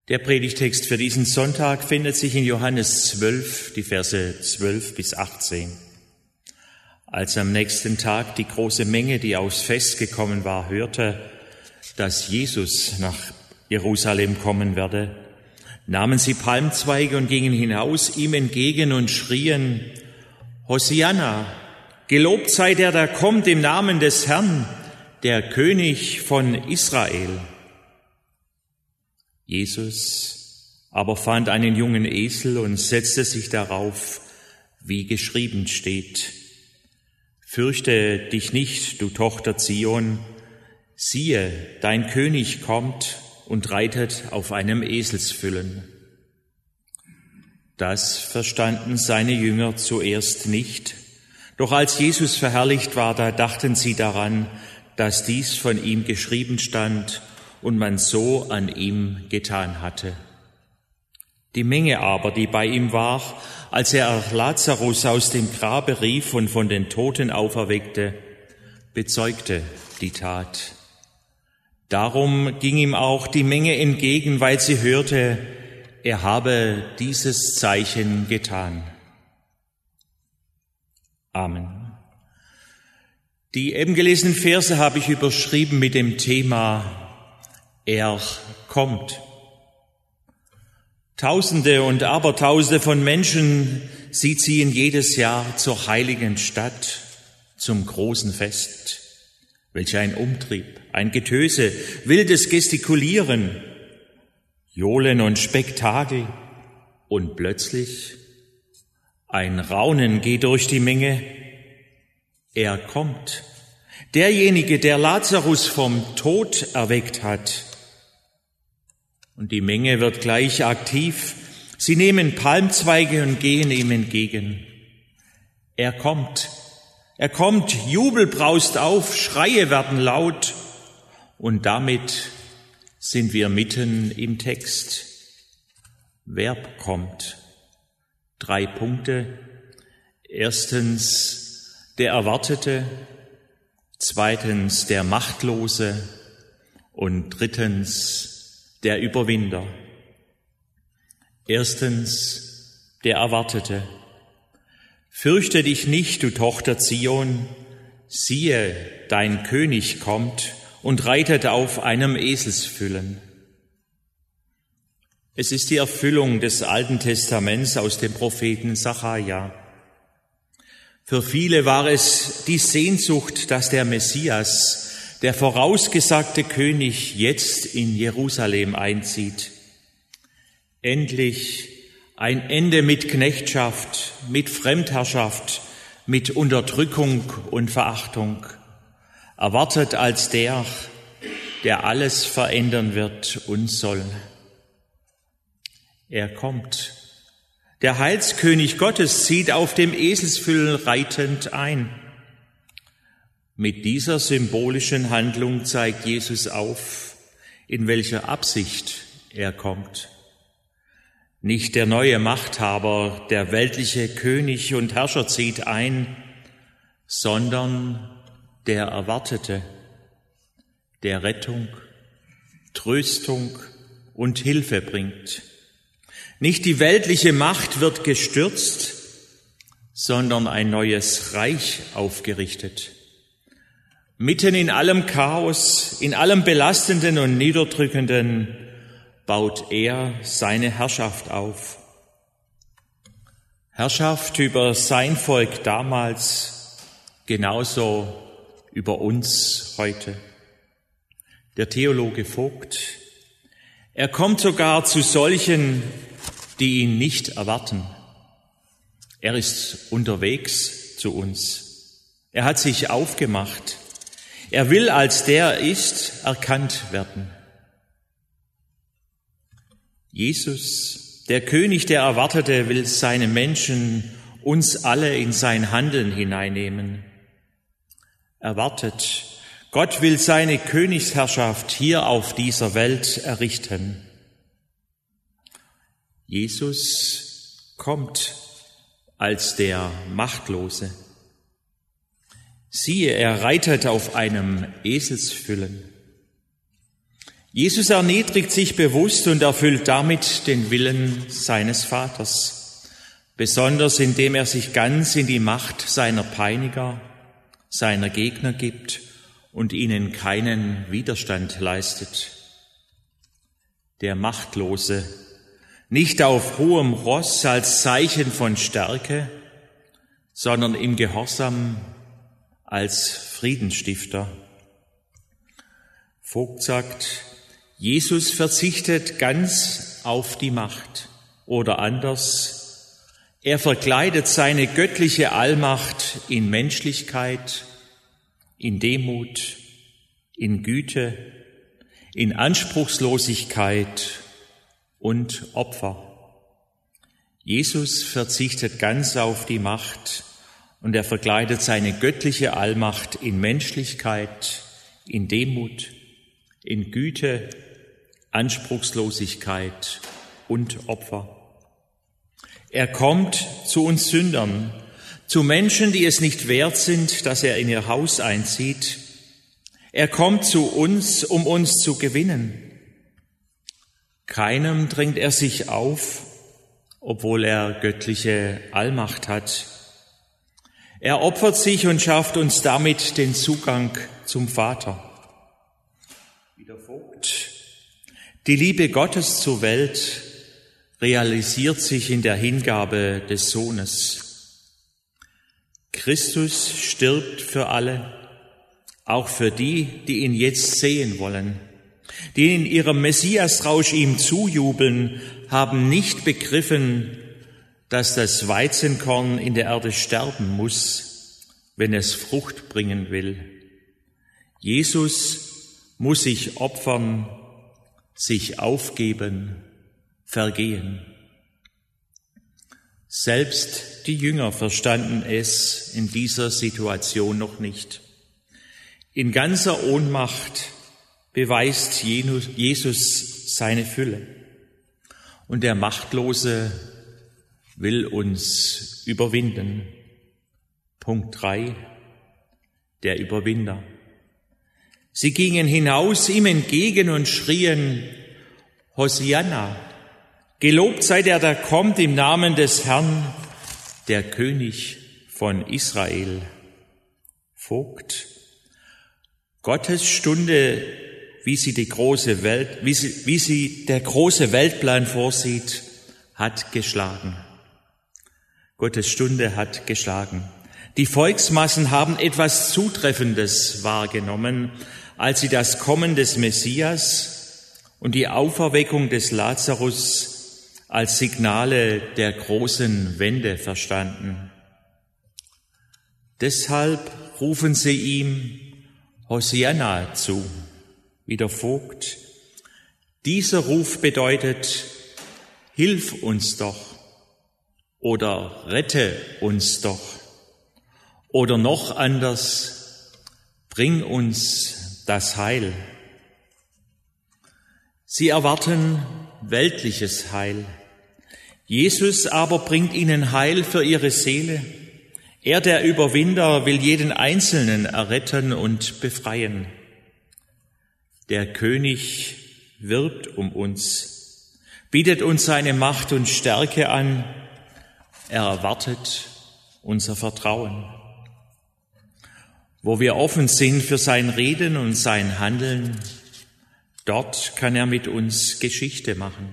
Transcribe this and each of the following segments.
Der Predigtext für diesen Sonntag findet sich in Johannes 12, die Verse 12 bis 18. Als am nächsten Tag die große Menge, die aufs Fest gekommen war, hörte, dass Jesus nach Jerusalem kommen werde, nahmen sie Palmzweige und gingen hinaus ihm entgegen und schrien: Hosianna, gelobt sei der, der kommt im Namen des Herrn, der König von Israel. Jesus aber fand einen jungen Esel und setzte sich darauf, wie geschrieben steht: Fürchte dich nicht, du Tochter Zion, siehe, dein König kommt und reitet auf einem Eselsfüllen. Das verstanden seine Jünger zuerst nicht, doch als Jesus verherrlicht war, da dachten sie daran, dass dies von ihm geschrieben stand und man so an ihm getan hatte. Die Menge aber, die bei ihm war, als er Lazarus aus dem Grabe rief und von den Toten auferweckte, bezeugte die Tat. Darum ging ihm auch die Menge entgegen, weil sie hörte, er habe dieses Zeichen getan. Amen. Die eben gelesenen Verse habe ich überschrieben mit dem Thema Er kommt. Tausende und Abertausende von Menschen, sie ziehen jedes Jahr zur heiligen Stadt, zum großen Fest. Welch ein Umtrieb, ein Getöse, wildes Gestikulieren, Johlen und Spektakel. Und plötzlich ein Raunen geht durch die Menge. Er kommt. Derjenige, der Lazarus vom Tod erweckt hat. Und die Menge wird gleich aktiv. Sie nehmen Palmzweige und gehen ihm entgegen. Er kommt. Er kommt, Jubel braust auf, Schreie werden laut. Und damit sind wir mitten im Text. Wer kommt? 3 Punkte. Erstens, der Erwartete. Zweitens, der Machtlose. Und drittens, der Überwinder. Erstens, der Erwartete. Fürchte dich nicht, du Tochter Zion, siehe, dein König kommt und reitet auf einem Eselsfüllen. Es ist die Erfüllung des Alten Testaments aus dem Propheten Sacharja. Für viele war es die Sehnsucht, dass der Messias, der vorausgesagte König, jetzt in Jerusalem einzieht. Endlich ein Ende mit Knechtschaft, mit Fremdherrschaft, mit Unterdrückung und Verachtung, erwartet als der alles verändern wird und soll. Er kommt. Der Heilskönig Gottes zieht auf dem Eselsfüllen reitend ein. Mit dieser symbolischen Handlung zeigt Jesus auf, in welcher Absicht er kommt. Nicht der neue Machthaber, der weltliche König und Herrscher zieht ein, sondern der Erwartete, der Rettung, Tröstung und Hilfe bringt. Nicht die weltliche Macht wird gestürzt, sondern ein neues Reich aufgerichtet. Mitten in allem Chaos, in allem Belastenden und Niederdrückenden baut er seine Herrschaft auf. Herrschaft über sein Volk damals, genauso über uns heute. Der Theologe Vogt, er kommt sogar zu solchen, die ihn nicht erwarten. Er ist unterwegs zu uns. Er hat sich aufgemacht. Er will als der ist erkannt werden. Jesus, der König, der Erwartete, will seine Menschen, uns alle in sein Handeln hineinnehmen. Erwartet, Gott will seine Königsherrschaft hier auf dieser Welt errichten. Jesus kommt als der Machtlose. Siehe, er reitet auf einem Eselsfüllen. Jesus erniedrigt sich bewusst und erfüllt damit den Willen seines Vaters, besonders indem er sich ganz in die Macht seiner Peiniger, seiner Gegner gibt und ihnen keinen Widerstand leistet. Der Machtlose, nicht auf hohem Ross als Zeichen von Stärke, sondern im Gehorsam als Friedensstifter. Vogt sagt, Jesus verzichtet ganz auf die Macht, oder anders, er verkleidet seine göttliche Allmacht in Menschlichkeit, in Demut, in Güte, in Anspruchslosigkeit und Opfer. Jesus verzichtet ganz auf die Macht und er verkleidet seine göttliche Allmacht in Menschlichkeit, in Demut, in Güte, Anspruchslosigkeit und Opfer. Er kommt zu uns Sündern, zu Menschen, die es nicht wert sind, dass er in ihr Haus einzieht. Er kommt zu uns, um uns zu gewinnen. Keinem drängt er sich auf, obwohl er göttliche Allmacht hat. Er opfert sich und schafft uns damit den Zugang zum Vater. Wieder Vogt. Die Liebe Gottes zur Welt realisiert sich in der Hingabe des Sohnes. Christus stirbt für alle, auch für die, die ihn jetzt sehen wollen. Die in ihrem Messiasrausch ihm zujubeln, haben nicht begriffen, dass das Weizenkorn in der Erde sterben muss, wenn es Frucht bringen will. Jesus muss sich opfern, sich aufgeben, vergehen. Selbst die Jünger verstanden es in dieser Situation noch nicht. In ganzer Ohnmacht beweist Jesus seine Fülle. Und der Machtlose will uns überwinden. Punkt 3, der Überwinder. Sie gingen hinaus ihm entgegen und schrien, Hosianna, gelobt sei der, der kommt im Namen des Herrn, der König von Israel. Vogt, Gottes Stunde, wie sie der große Weltplan vorsieht, hat geschlagen. Gottes Stunde hat geschlagen. Die Volksmassen haben etwas Zutreffendes wahrgenommen, als sie das Kommen des Messias und die Auferweckung des Lazarus als Signale der großen Wende verstanden. Deshalb rufen sie ihm Hosianna zu, wie der Vogt. Dieser Ruf bedeutet, hilf uns doch oder rette uns doch oder noch anders, bring uns das Heil. Sie erwarten weltliches Heil. Jesus aber bringt ihnen Heil für ihre Seele. Er, der Überwinder, will jeden Einzelnen erretten und befreien. Der König wirbt um uns, bietet uns seine Macht und Stärke an. Er erwartet unser Vertrauen. Wo wir offen sind für sein Reden und sein Handeln, dort kann er mit uns Geschichte machen.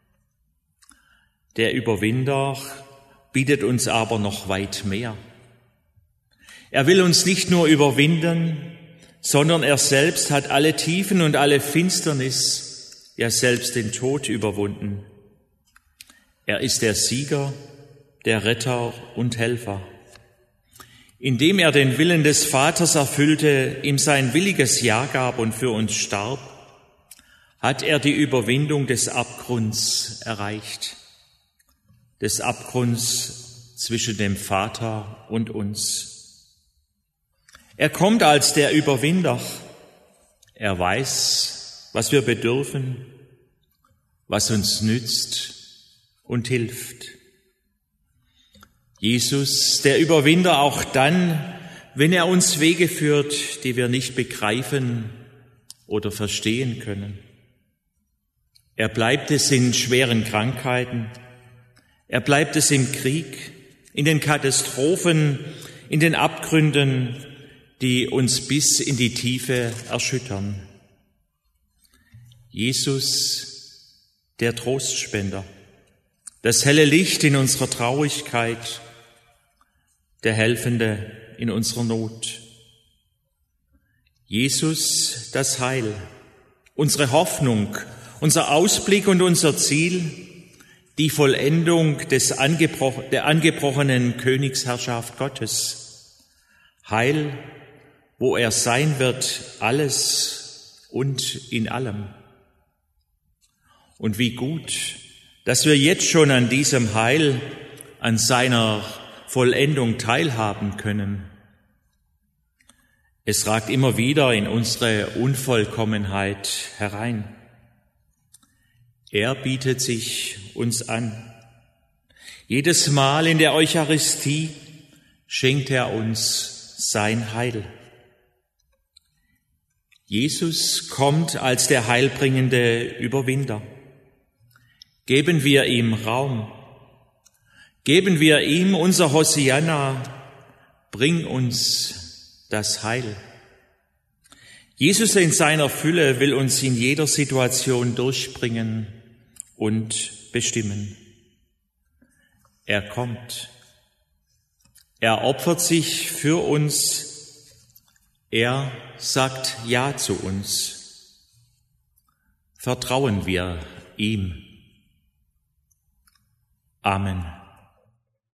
Der Überwinder bietet uns aber noch weit mehr. Er will uns nicht nur überwinden, sondern er selbst hat alle Tiefen und alle Finsternis, ja selbst den Tod überwunden. Er ist der Sieger, der Retter und Helfer. Indem er den Willen des Vaters erfüllte, ihm sein williges Ja gab und für uns starb, hat er die Überwindung des Abgrunds erreicht, des Abgrunds zwischen dem Vater und uns. Er kommt als der Überwinder. Er weiß, was wir bedürfen, was uns nützt und hilft. Jesus, der Überwinder, auch dann, wenn er uns Wege führt, die wir nicht begreifen oder verstehen können. Er bleibt es in schweren Krankheiten. Er bleibt es im Krieg, in den Katastrophen, in den Abgründen, die uns bis in die Tiefe erschüttern. Jesus, der Trostspender, das helle Licht in unserer Traurigkeit, der Helfende in unserer Not. Jesus, das Heil, unsere Hoffnung, unser Ausblick und unser Ziel, die Vollendung der angebrochenen Königsherrschaft Gottes. Heil, wo er sein wird, alles und in allem. Und wie gut, dass wir jetzt schon an diesem Heil, an seiner Vollendung teilhaben können. Es ragt immer wieder in unsere Unvollkommenheit herein. Er bietet sich uns an. Jedes Mal in der Eucharistie schenkt er uns sein Heil. Jesus kommt als der heilbringende Überwinder. Geben wir ihm Raum. Geben wir ihm unser Hosianna. Bring uns das Heil. Jesus in seiner Fülle will uns in jeder Situation durchbringen und bestimmen. Er kommt. Er opfert sich für uns. Er sagt Ja zu uns. Vertrauen wir ihm. Amen.